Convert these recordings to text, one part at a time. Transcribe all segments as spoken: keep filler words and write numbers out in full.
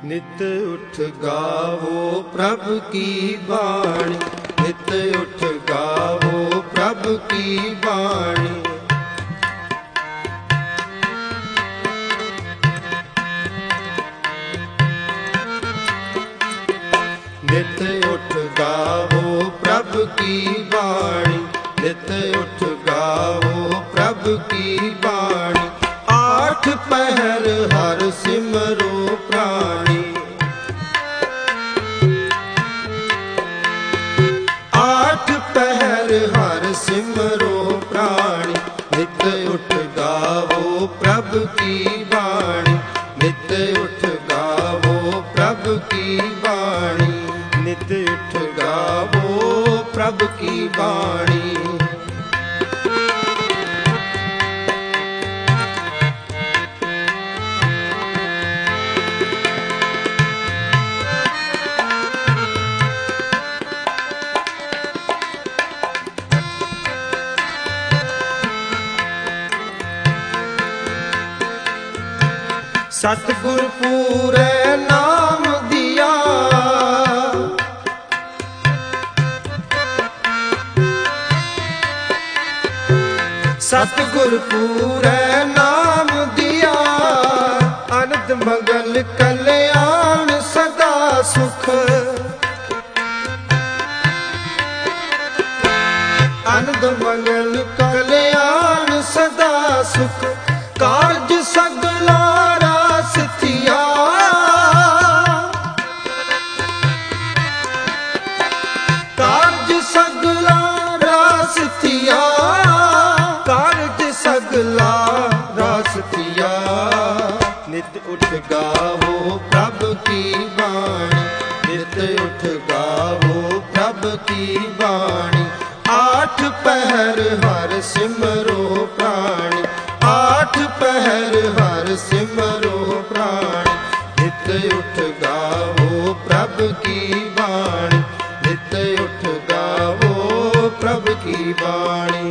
नित उठ गावो प्रभु की बाणी, नित उठ गावो प्रभु की बाणी। नित उठ गावो प्रभु की बाणी, नित उठ गावो प्रभु की बाणी। आठ पहर हर सिमरो प्राणी, आठ पहर हर सिमरो प्राणी। नित उठ गावो प्रभु की बाणी, नित उठ गावो प्रभु की बाणी। नित उठ गावो प्रभु की बाणी। सतगुर पूरे नाम दिया, सतगुर पूरे नाम दिया। आनंद मंगल कल्याण सदा सुख, आनंद मंगल कल्याण सदा सुख। कारज सगला रास थिया, कारज सगला रास थिया, कारज सगला रास थिया। नित उठ गावो प्रभु की बाणी, नित उठ गावो प्रभु की बाणी। आठ पहर हर सिमरो प्राणी, आठ पहर हर सिमरो प्राणी। नित उठ गावो प्रभु की बाणी, नित उठ गावो प्रभु की बाणी।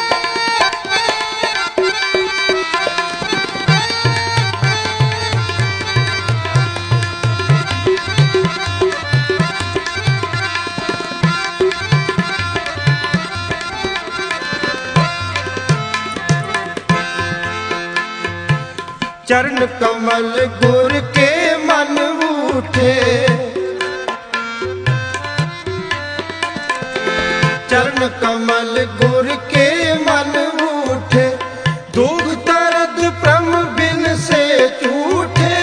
चरण कमल गुर के मन उठे, चरण कमल गुर के मन उठे। दुख दर्द प्रम बिन से झूठे,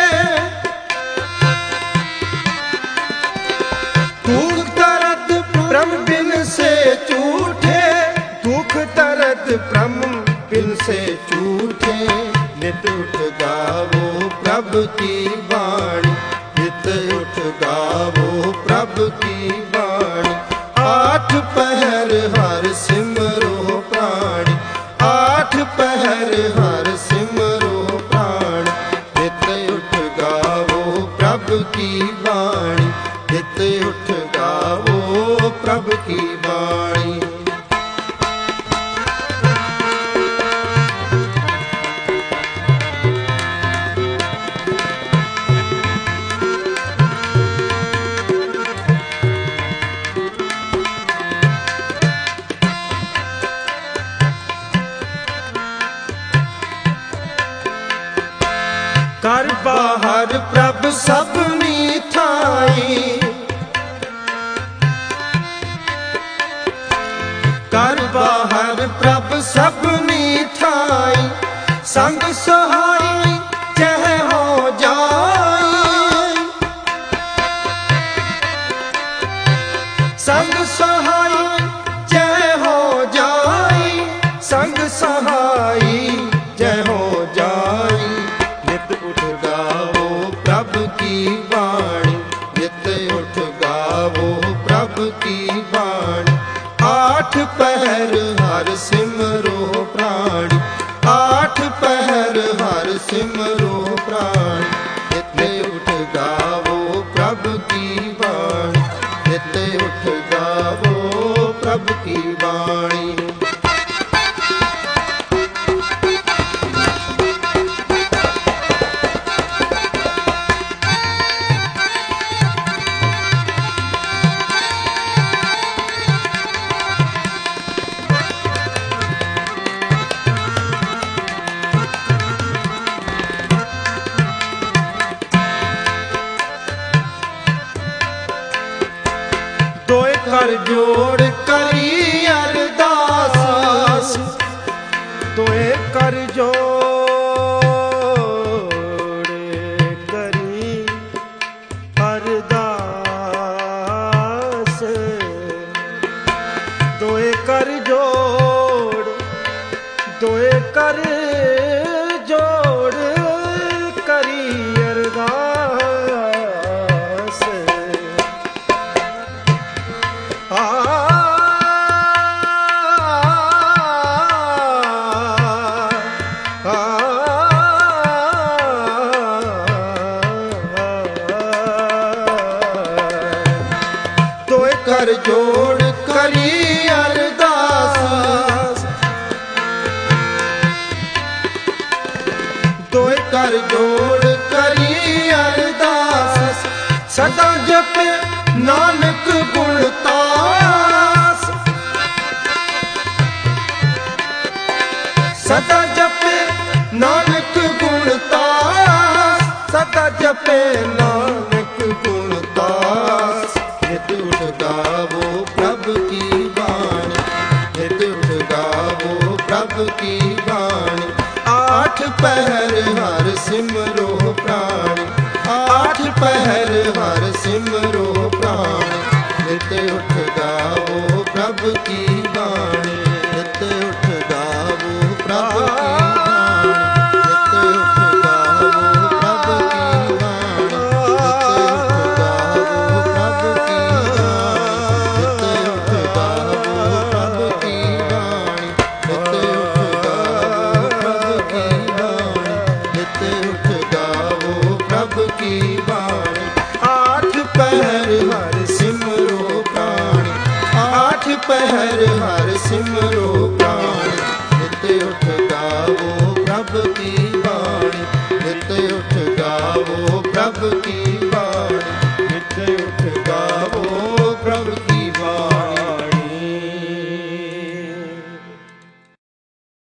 दुख दर्द प्रम बिन से झूठे, दुख दर्द प्रम बिन से झूठे। नित उठ गावो प्रभु की बाणी, नित उठ गावो प्रभु की बाणी। आठ पहर हर सिमरो प्राणी, आठ पहर हर सिमरो प्राणी। नित उठ गावो प्रभु की बाणी, नित उठ गावो प्रभु की बाणी। कर बाहर प्रभु सबनी थाई, कर बाहर प्रभु सबनी थाई। संग सहाई जह हो जाई, संग सहाई जह हो जाई, संग सहाई जय हो जाई। नित उठ गावो प्रभु की बाणी, नित उठ गावो प्रभु की बाणी। आठ पहर हर सिमरो प्राणी, आठ पहर हर सिमरो प्राणी। नित उठ गावो प्रभु की बाणी, नित उठ गावो प्रभु की बाणी। ਜੋੜ ਕਰੀ ਅਰਦਾਸ, ਤੋਏ ਕਰ ਜੋੜ ਕਰੀ ਅਰਦਾਸ, ਤੋਏ ਕਰ ਜੋੜ, ਤੋਏ ਕਰ ਜੋੜ ਕਰੀ ਅਰਦਾਸ। ਆ ਤੋਏ ਕਰ ਜੋੜ ਕਰੀ ਅਰਦਾਸ, ਤੋਏ ਕਰ ਜੋੜ ਕਰੀ ਅਰਦਾਸ। ਸਦਾ ਜਪੇ ਨਾਨਕ ਗੁਣ ਤਾਸ, ਸਦਾ ਜਪੇ ਨਾਨਕ ਗੁਣ ਤਾਸ, ਸਦਾ ਜਪੇ ਨਾਨਕ ਗੁਣ ਤਾਸ। ਨਿਤ ਉਠ ਗਾਵੋ ਪ੍ਰਭ ਕੀ ਬਾਣੀ, ਨਿਤ ਉਠ ਗਾਵੋ ਪ੍ਰਭ ਕੀ ਬਾਣੀ। ਆਠ ਪਹਿਰ ਹਰ ਸਿਮਰੋ ਪ੍ਰਾਣੀ, ਆਠ ਪਹਿਰ ਹਰ ਸਿਮਰੋ ਪ੍ਰਾਣੀ। ਨਿਤ ਉਠ ਗਾਵੋ ਪ੍ਰਭ ਕੀ ਬਾਣੀ, ਨਿਤ ਉਠ ਗਾਵੋ ਪ੍ਰਭ ਕੀ ਬਾਣੀ, ਨਿਤ ਉਠ ਗਾਵੋ ਪ੍ਰਭ ਕੀ ਬਾਣੀ, ਨਿਤ ਉਠ ਗਾਵੋ ਪ੍ਰਭ ਕੀ ਬਾਣੀ, ਨਿਤ ਉਠ ਗਾਵੋ ਪ੍ਰਭ ਕੀ ਬਾਣੀ, ਨਿਤ ਉਠ ਗਾਵੋ ਪ੍ਰਭ ਕੀ ਬਾਣੀ, ਨਿਤ ਉਠ ਗਾਵੋ ਪ੍ਰਭ ਕੀ ਬਾਣੀ। ਆਠ ਪਹਿਰ ਹਰ ਸਿਮਰੋ ਪ੍ਰਾਣੀ, ਆਠ ਪਹਿਰ ਹਰ ਸਿਮਰੋ ਪ੍ਰਾਣੀ। ਨਿਤ ਉਠ ਗਾਵੋ ਪ੍ਰਭ ਕੀ